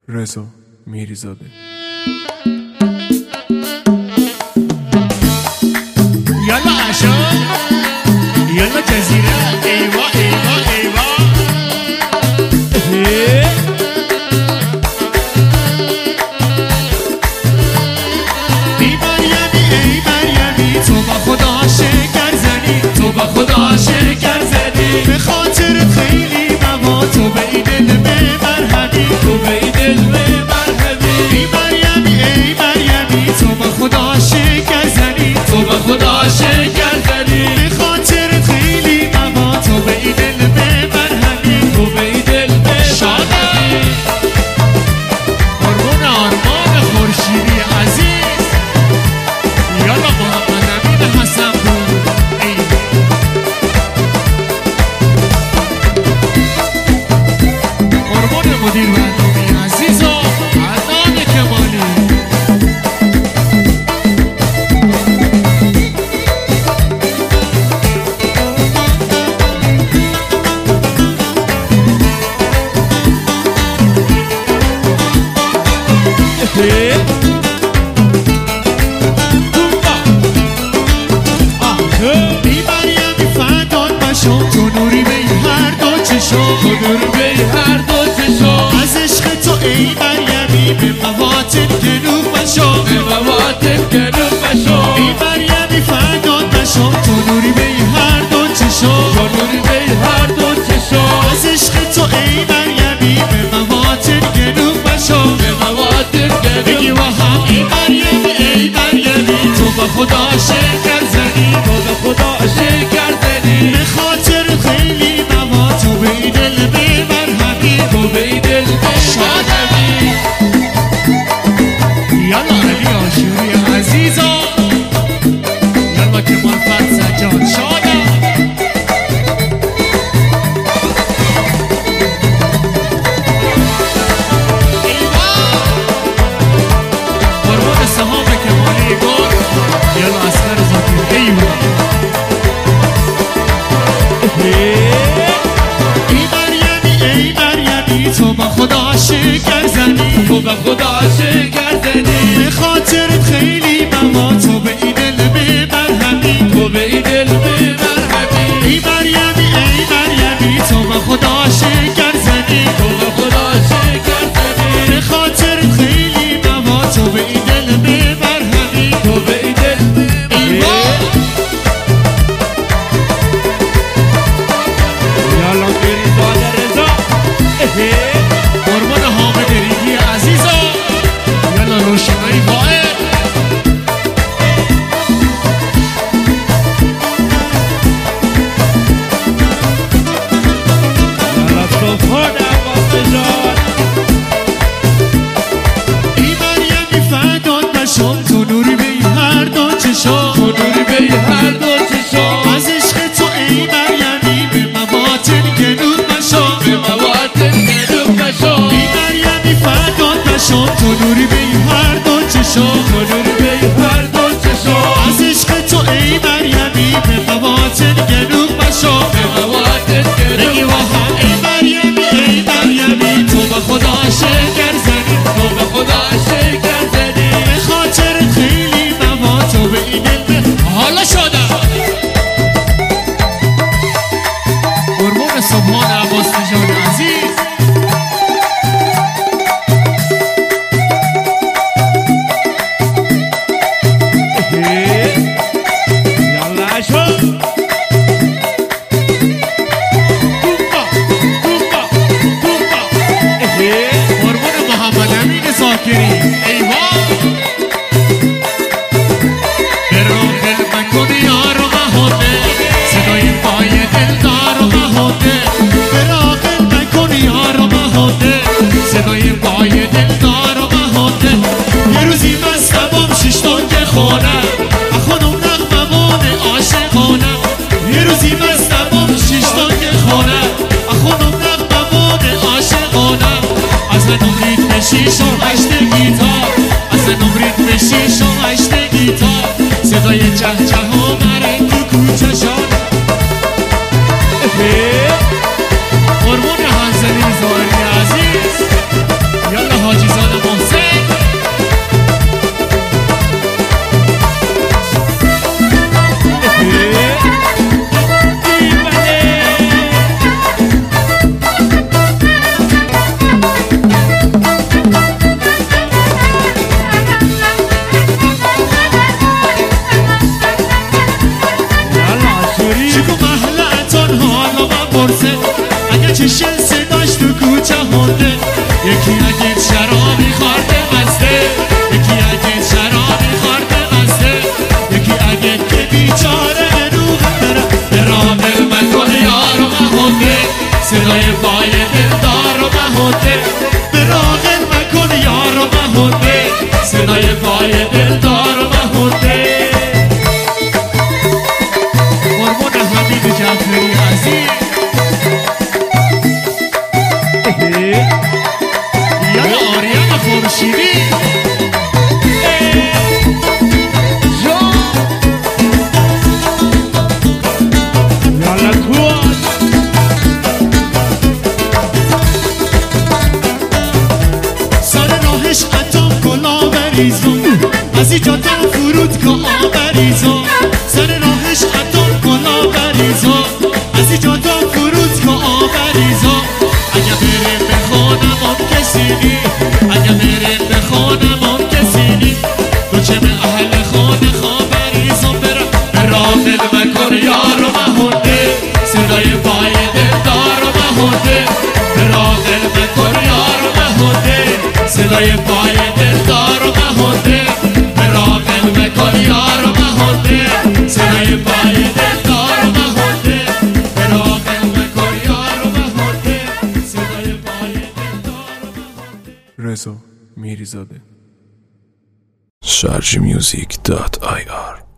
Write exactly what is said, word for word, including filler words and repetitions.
رضا میریزاده. یالا عشا، یالا جزیره، ایوا ایوا ایوا. ای مریمی ای مریمی، تو با خدا شکر زنی، تو با خدا شکر زنی. به خاطر خیلی بابا تو به این دل مرهمی، تو به این دل مرهمی. ای مریمی ای مریمی، تو با خدا شکر زنی، تو با خدا شکر زنی. به خاطر خیلی بابا تو به این دل مرهمی، تو به این دل مرهمی. قربون آرمان خورشیدی عزیز، یالا محمد امین حسن پور. قربون مدیر برنامه عزیز و عدنان کمالی. ای مریمی فدات بشم، تو نوری به هر دو چشم، تو نوری به هر دو چشم. از عشق تو ای مریمی به مواتن گلوب بشم، به مواتن گلوب بشم. ای مریمی فدات بشم، تو نوری به هر دو چشم، تو نوری به هر دو چشم. از عشق تو ای مریمی به مواتن گلوب بشم، به مواتن گلوب. بگی و هم ای مریمی ای مریمی، تو با خدا شکر زنی، تو با خدا شکر زنی. به خاطر خیلی بابا تو به این دل مرهمی، تو به این دل مرهمی. یالا علی آشوری عزیزا، یالا کمال فرد سجاد شادا. قربان سهام کمالی گل، یالا اسکر زاکر ایوا. ای مریمی ای مریمی، تو با خدا شکر زنی، تو با خدا شکر زنی. به خاطرت خیلی بابا تو به این دل مرهمی، تو به این دل مرهمی. ای مریمی ای مریمی، تو با خدا شکر زنی، تو با خدا شکر زنی. به خاطرت خیلی بابا تو به این دل مرهمی، تو به این دل مرهمی. یالا میریزاده رضا، قربان حامد ریگی عزیزا، یالا روشنایی واعد. یالا صفحان عباس جان. ای مریمی فدات بشم، تو نوری به هر دو چشم، تو نوری به هر دو چشم. از عشق تو ای مریمی به مواتن گلوب بشم، به مواتن گلوب بشم. ای مریمی فدات بشم، تو نوری به هر دو چشم، تو نوری به هر دو چشم. از عشق تو ای مریمی به مواتن گلوب بشم، به مواتن گلوب. بگی و هم ای مریمی ای مریمی، تو با خدا شکر زنی، تو با خدا شکر زنی. به خاطر خیلی بابا تو به این دل حالا شدم. قربان سبحان عباس جان عزیز. یالا عشا، توپا توپا توپا. قربان محمد امین زاکری ایوا. براغل مکن یارو مهاده، صدای پای دلدارو مهاده. براغل مکن یارو مهاده، صدای پای دلدارو مهاده. یه روزی مستمام شش تنگ خونه، اخونم نغممان عاشقانه. یه روزی مستمام شش تنگ خونه، اخونم نغممان عاشقانه. از نمرید به شیش و هشت گیتار، از نمرید به شیش و هشت گیتار. صدای چه چه ها مرنگ تو کوچه شان. قربون حنزلی زاری عزیز، یالا حاجی یکی اگه شرابی خورده مزده، یکی اگه شرابی خورده مزده، یکی اگه که بیچاره روغ بره براغل مکن یارو مهنده، صدای پای دلدار و مهنده، براغل مکن یارو مهنده، صدای پای دلدار و مهنده. قربون حمید جعفری عزیز یا آریان خورشیدی از اینجا تا فرودگاه آبریزا، سر راهش اتم کلا بریزا، از اینجا تا فرودگاه آبریزا. اگه بریم به خانم هم کسی نی، اگه بریم به خانم هم کسی نی، تو چه به اهل خانه خابریزا برم براغل مکن یارو مهنده، صدای پای دلدار و مهنده، براغل مکن یارو مهنده، صدای پای دلدار و مهنده، براغل مکن یارو مهنده، صدای پای دلدار و مهنده، براغل مکن یارو مهنده، صدای پای دلدار و مهنده. رضا میریزاده شارژ میوزیک دات آی آر